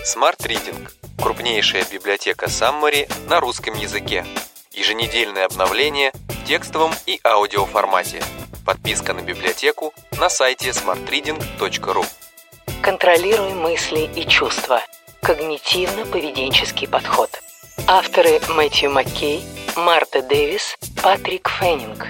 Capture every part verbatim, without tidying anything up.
Smart Reading – крупнейшая библиотека Summary на русском языке. Еженедельное обновление в текстовом и аудиоформате. Подписка на библиотеку на сайте смарт ридинг точка ру. Контролируй мысли и чувства. Когнитивно-поведенческий подход. Авторы Мэтью Маккей, Марта Дэвис, Патрик Феннинг.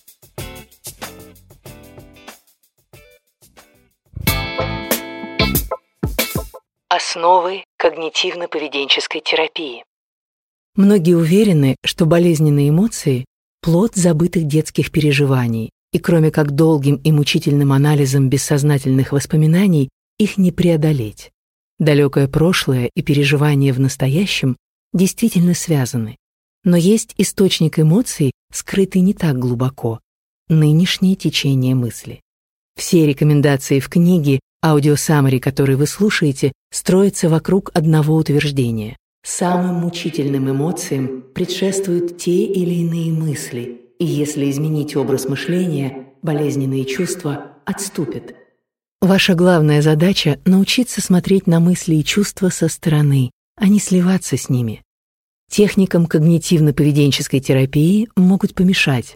Основы когнитивно-поведенческой терапии. Многие уверены, что болезненные эмоции – плод забытых детских переживаний, и кроме как долгим и мучительным анализом бессознательных воспоминаний, их не преодолеть. Далекое прошлое и переживания в настоящем действительно связаны. Но есть источник эмоций, скрытый не так глубоко – нынешнее течение мысли. Все рекомендации в книге, аудиосаммари, который вы слушаете, строятся вокруг одного утверждения. Самым мучительным эмоциям предшествуют те или иные мысли, и если изменить образ мышления, болезненные чувства отступят. Ваша главная задача — научиться смотреть на мысли и чувства со стороны, а не сливаться с ними. Техникам когнитивно-поведенческой терапии могут помешать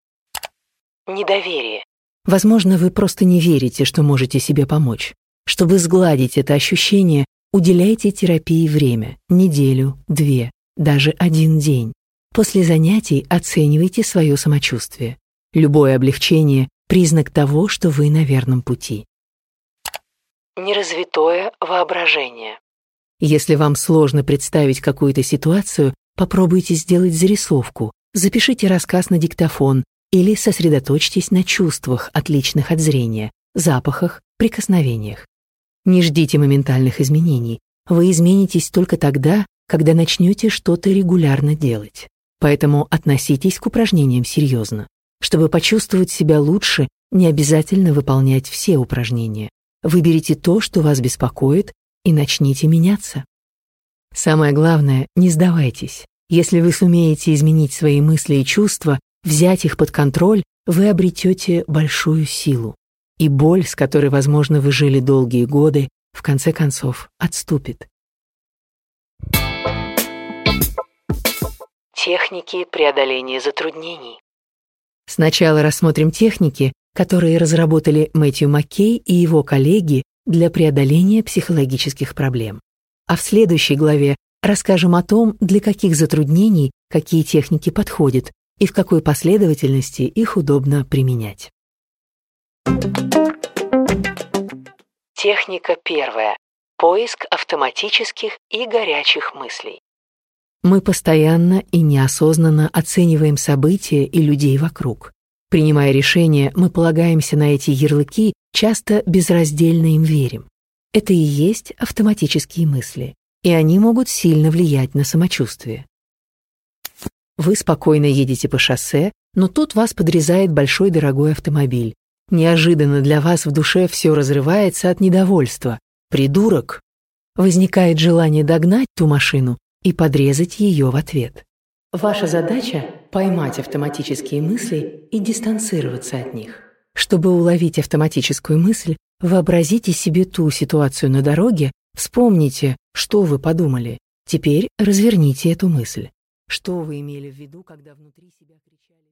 недоверие. Возможно, вы просто не верите, что можете себе помочь. Чтобы сгладить это ощущение, уделяйте терапии время – неделю, две, даже один день. После занятий оценивайте свое самочувствие. Любое облегчение – признак того, что вы на верном пути. Неразвитое воображение. Если вам сложно представить какую-то ситуацию, попробуйте сделать зарисовку, запишите рассказ на диктофон или сосредоточьтесь на чувствах, отличных от зрения, запахах, прикосновениях. Не ждите моментальных изменений. Вы изменитесь только тогда, когда начнете что-то регулярно делать. Поэтому относитесь к упражнениям серьезно. Чтобы почувствовать себя лучше, не обязательно выполнять все упражнения. Выберите то, что вас беспокоит, и начните меняться. Самое главное, не сдавайтесь. Если вы сумеете изменить свои мысли и чувства, взять их под контроль, вы обретете большую силу. И боль, с которой, возможно, вы жили долгие годы, в конце концов отступит. Техники преодоления затруднений. Сначала рассмотрим техники, которые разработали Мэтью Маккей и его коллеги для преодоления психологических проблем. А в следующей главе расскажем о том, для каких затруднений какие техники подходят и в какой последовательности их удобно применять. Техника первая. Поиск автоматических и горячих мыслей. Мы постоянно и неосознанно оцениваем события и людей вокруг. Принимая решения, мы полагаемся на эти ярлыки, часто безраздельно им верим. Это и есть автоматические мысли, и они могут сильно влиять на самочувствие. Вы спокойно едете по шоссе, но тут вас подрезает большой дорогой автомобиль. Неожиданно для вас в душе все разрывается от недовольства. Придурок! Возникает желание догнать ту машину и подрезать ее в ответ. Ваша задача — поймать автоматические мысли и дистанцироваться от них. Чтобы уловить автоматическую мысль, вообразите себе ту ситуацию на дороге, вспомните, что вы подумали. Теперь разверните эту мысль. Что вы имели в виду, когда внутри себя кричали...